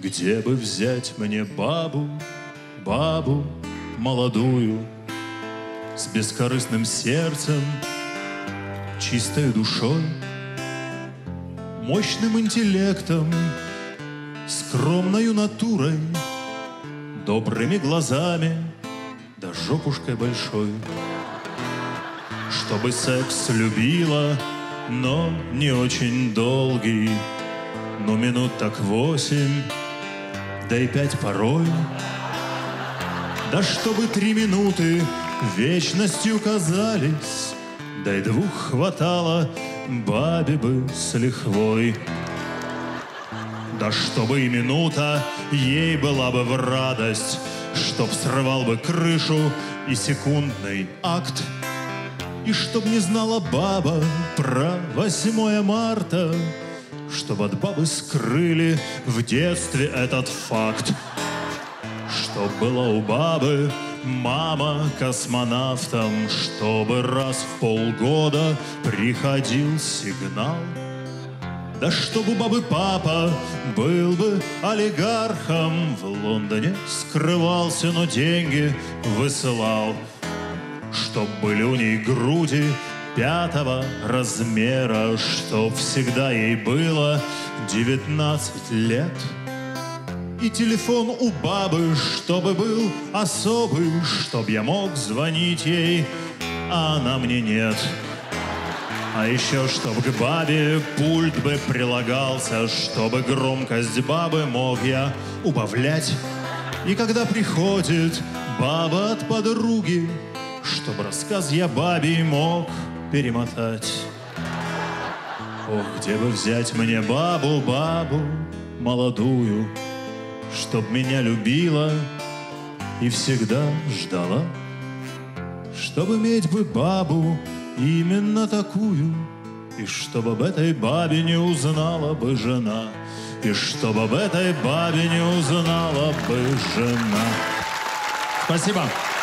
Где бы взять мне бабу, бабу молодую, с бескорыстным сердцем, чистой душой, мощным интеллектом, скромною натурой, добрыми глазами, да жопушкой большой. Чтобы секс любила, но не очень долгий, ну минут так 8, да и 5 порой. Да чтобы 3 минуты вечностью казались, да и 2 хватало бабе бы с лихвой. Да чтобы и минута ей была бы в радость, чтоб срывал бы крышу и секундный акт, и чтоб не знала баба про 8 марта, чтоб от бабы скрыли в детстве этот факт. Чтоб была у бабы мама космонавтом, чтобы раз в полгода приходил сигнал. Да чтобы у бабы папа был бы олигархом, в Лондоне скрывался, но деньги высылал. Чтоб были у ней груди 5-го размера, чтоб всегда ей было 19 лет. И телефон у бабы, чтобы был особый, чтоб я мог звонить ей, а она мне нет. А еще чтоб к бабе пульт бы прилагался, чтобы громкость бабы мог я убавлять. И когда приходит баба от подруги, чтоб рассказ я бабе мог перемотать. Ох, где бы взять мне бабу, бабу молодую, чтоб меня любила и всегда ждала. Чтоб иметь бы бабу именно такую, и чтоб об этой бабе не узнала бы жена, и чтоб об этой бабе не узнала бы жена. Спасибо.